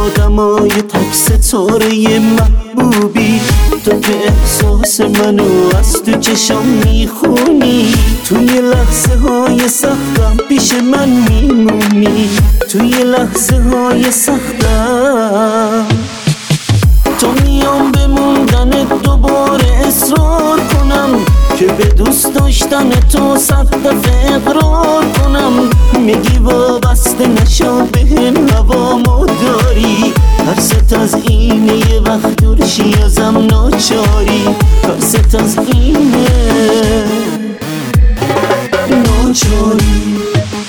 آدمای تک ستاره محبوبی، تو که احساس منو از تو چشام میخونی، توی لحظه های سختم پیش من میمونی، توی لحظه های سختم. تو میام به موندنت دوباره اصرار کنم که به دوست داشتن تو 100 دفعه اقرار کنم. میگی وابسته نشو بهم هوامو داری، ترست از اینه یه وقت دورشی ازم ناچاری، ترست از اینه ناچاری.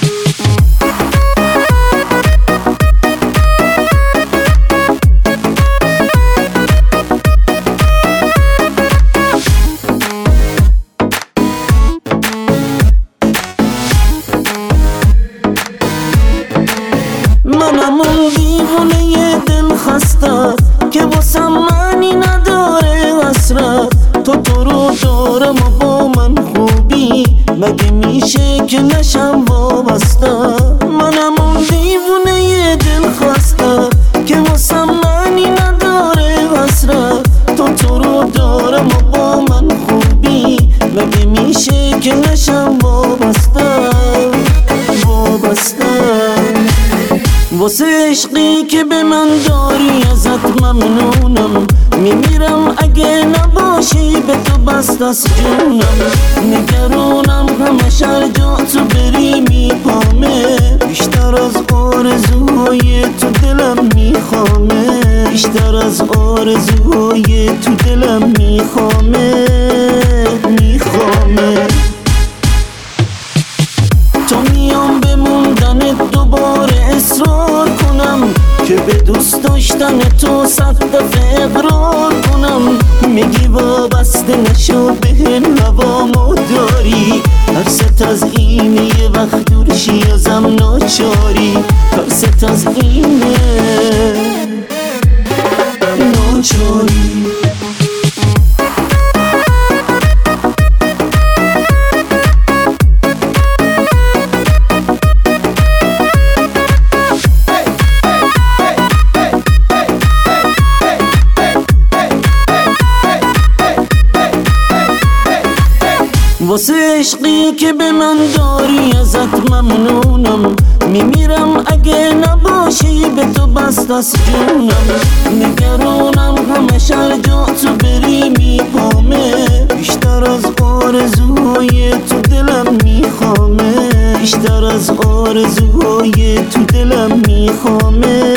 منم اون دیوونه ی دل خسته که واسم معنی نداره حسرت، تو رو دارم و با من خوبی، مگه میشه که نشم وابسته. منم اون دیوونه ی دل خسته که واسم معنی نداره حسرت، تو رو دارم و با من خوبی، مگه میشه که نشم وابسته. واسه عشقی که به من داری ازت ممنونم، میمیرم اگه نباشی به تو بست از جونم. نگرانم همه شهر جا تو بری میپامه، بیشتر از آرزوهای تو دلم میخوامه، بیشتر از آرزوهای تو دلم میخوامه. تو میام به موندنت دوباره اصرار کنم که به دوست داشتن تو 100 دفعه اقرار کنم. میگی وابسته نشو بهم هوامو داری، ترست از اینه یه وقت دورشی ازم ناچاری، ترست از اینه ناچاری. واسه عشقی که به من داری ازت ممنونم، میمیرم اگه نباشی به تو بست از جونم. نگرانم همه شهر جا تو بری میپامه، بیشتر از آرزوهای تو دلم میخوامه، بیشتر از آرزوهای تو دلم میخوامه.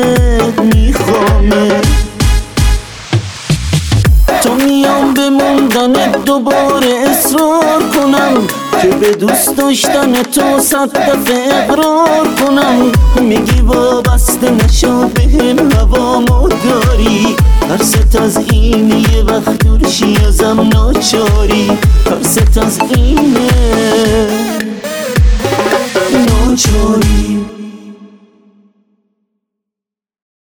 تو میام به موندنت دوباره اصرار کنم که به دوست داشتن تو 100 دفعه اقرار کنم. میگی وابسته نشو بهم هوامو داری، ترست از اینه یه وقت دورشی ازم ناچاری، ترست از اینه ناچاری.